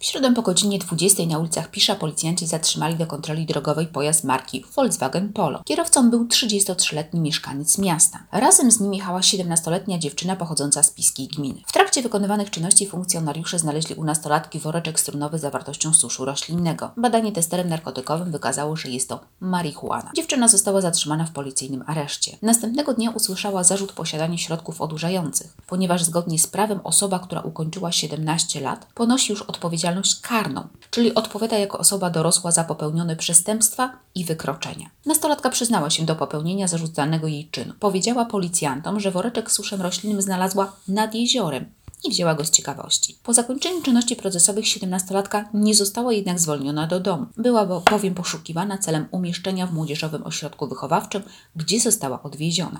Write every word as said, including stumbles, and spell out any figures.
W środę po godzinie dwudziestej na ulicach Pisza policjanci zatrzymali do kontroli drogowej pojazd marki Volkswagen Polo. Kierowcą był trzydziestotrzyletni mieszkaniec miasta. Razem z nim jechała siedemnastoletnia dziewczyna pochodząca z Piskiej gminy. W trakcie wykonywanych czynności funkcjonariusze znaleźli u nastolatki woreczek strunowy z zawartością suszu roślinnego. Badanie testerem narkotykowym wykazało, że jest to marihuana. Dziewczyna została zatrzymana w policyjnym areszcie. Następnego dnia usłyszała zarzut posiadania środków odurzających, ponieważ zgodnie z prawem osoba, która ukończyła siedemnaście lat, ponosi już odpowiedzialność karną, czyli odpowiada jako osoba dorosła za popełnione przestępstwa i wykroczenia. Nastolatka przyznała się do popełnienia zarzucanego jej czynu. Powiedziała policjantom, że woreczek z suszem roślinnym znalazła nad jeziorem i wzięła go z ciekawości. Po zakończeniu czynności procesowych siedemnastolatka nie została jednak zwolniona do domu. Była bowiem poszukiwana celem umieszczenia w młodzieżowym ośrodku wychowawczym, gdzie została odwieziona.